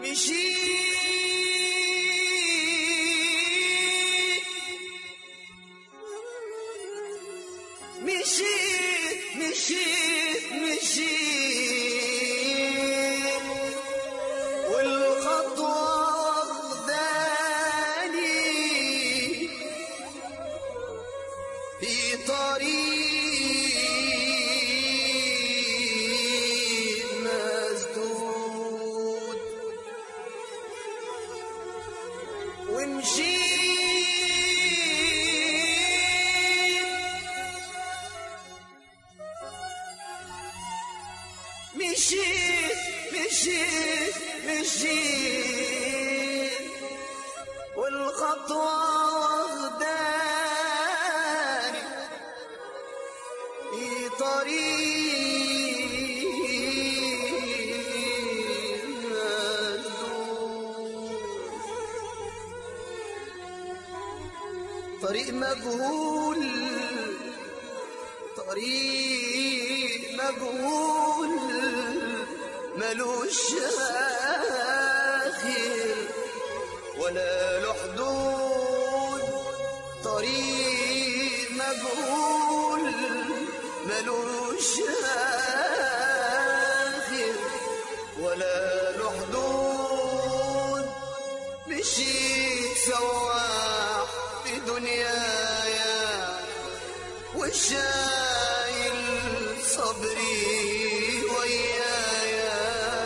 مشيت والخطوة واخداني في طريق مسدود ومشيت والخطوة واخداني في طريق مسدود طريق مجهول طريق مجهول ملوش آخر ولا له حدود طريق مجهول ملوش آخر ولا له حدود مشيت سواح في دنيايا وشايل صبري ويايا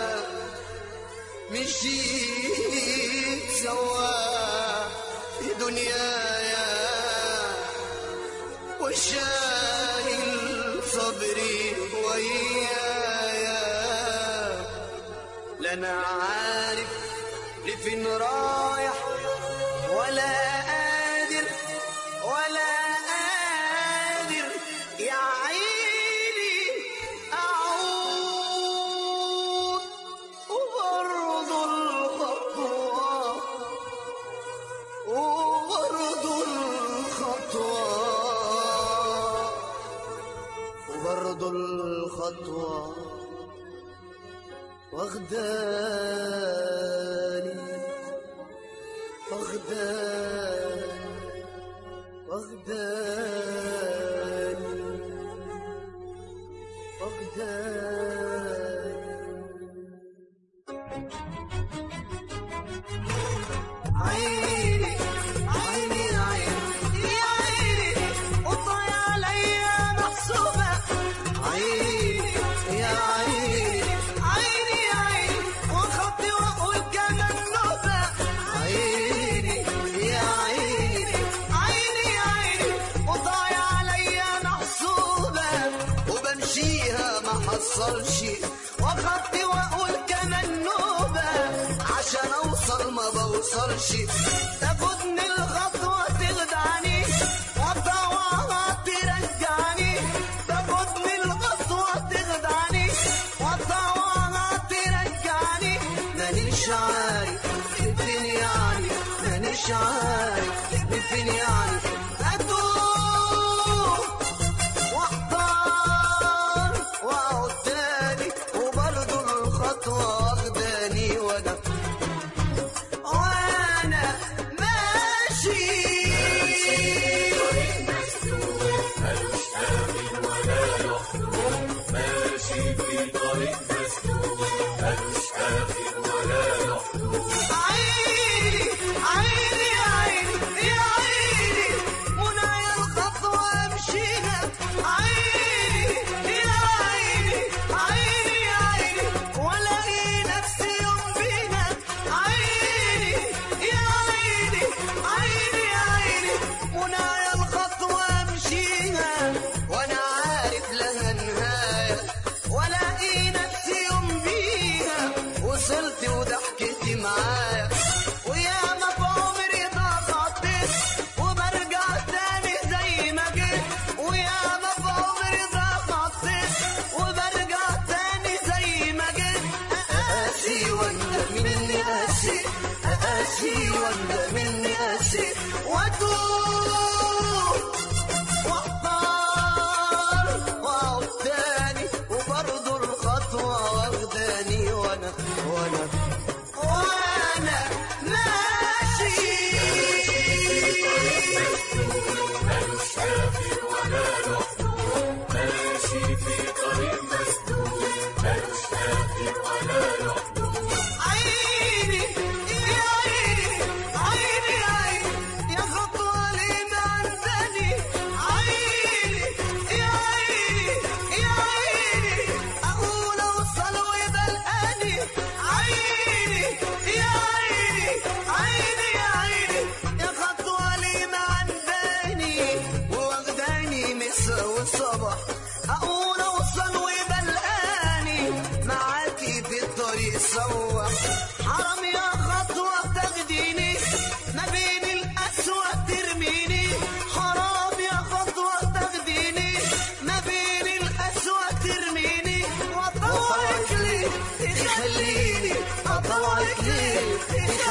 مشيت سواح في دنيايا وشايل صبري ويايا لا انا عارف لفين رايح ولا قادر يا عيني اعود وبرضه الخطوة واخداني عيني يا عيني وضايع عليا محسوبة عيني يا عيني وخطي واقول كمان نوبة عيني يا عيني وضايع عليا محسوبة وبمشيها ما حصلش وخطي واقول كمان نوبة عشان اوصل ما بوصلش تاخدني الخطوة تخدعني وطوعها ترجعني تاخدني الخطوة تخدعني وطوعها ترجعني مانيش عارف فين يعني مانيش عارف فين يعني اتوه واحتار واقعد تاني وبرضه الخطوة واخداني وانا ماشي في طريق مسدود ملوش آخر ولا له حدود عيني يا عيني منايا الخطوة امشيها عيني يا عيني والاقي نفسي يوم فيها عيني يا عيني منايا الخطوة امشيها وانا عارف لها نهاية والاقي نفسي يوم بيها وصلت وضحكتي معايا وياما في عمري ضغطت وبرجع تاني زي ما جيت وياما في عمري ضغطت وبرجع تاني زي ما جيت اقاسي وانت مني قاسي اقاسي وانت مني قاسي واتوه واحتار واقعد تاني وبرضه الخطوة واخداني وانا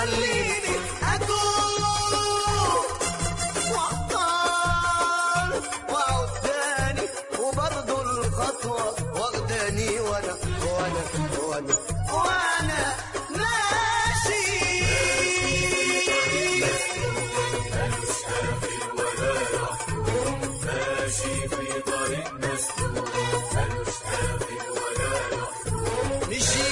تخليني اتوب واختار واقعد تاني وبرضه الخطوه واخداني وانا ماشي ماشي في طريق مسدود ملوش آخر ولا محدود مشي